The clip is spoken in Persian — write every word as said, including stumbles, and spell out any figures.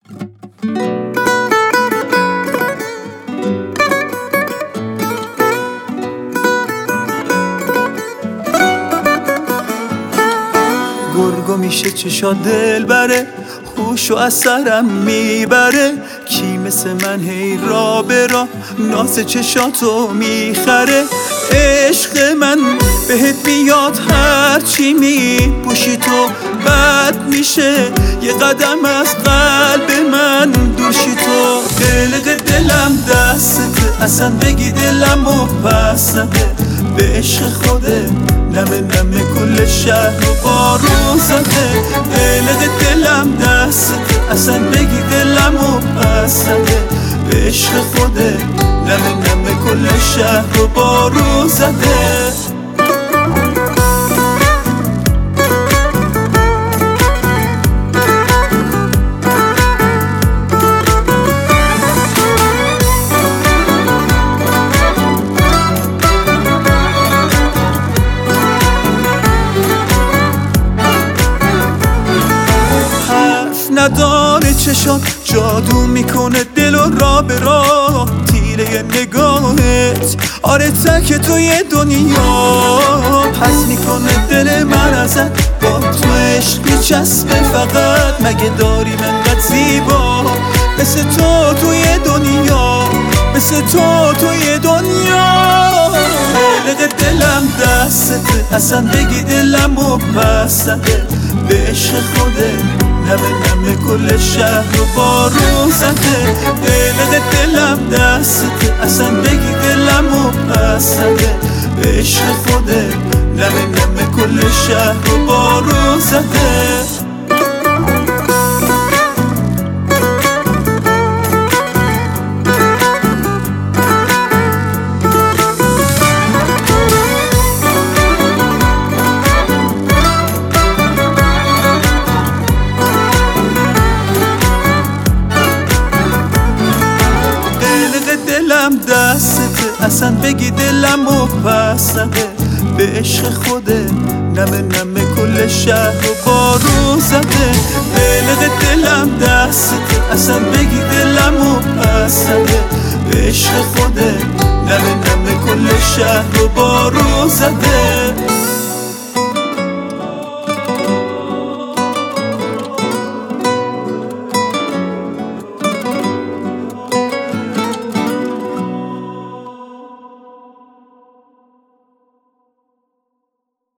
گرگو میشه چشا دل بره، خوشو از سرم میبره. کی مثل من هی را به را ناز چشاتو میخره. عشق من بهت میاد هرچی میپوشی تو بد میشه. یه قدم از قلب من دوشی تو. قلق دلم دستته، اصلا بگی دلم و پس نده. به عشق خوده نمه نمه کل شهر و بارون زده. قلق دلم دسته، اصلا بگی دلم و پس نده. به عشق خوده نمه نمه کل شهر و بارون زده. نداره چشات جادو میکنه دل و را به را. تیره نگاهت آره تک توی دنیا. پس میکنه دل من ازت با تو عشق میچسبه فقط. مگه داری منقدر زیبا مثل تو توی دنیا، مثل تو توی دنیا. قلق دلم دستته، اصلا بگی دلم و پس نده. به عشق خوده نمه نمه کل شهر و بارون زده. قلق دلم دسته، اصلا بگی دلم و پس نده. به عشق خوده نمه نمه کل شهر و بارون زده. دلم دسته، اصلا بگی دلم و پس نده. به عشق خوده نمه نمه کل شهر و بارون زده. قلق دلم دسته، اصلا بگی دلم و پس نده. به عشق خوده نمه نمه کل شهر و بارون زده.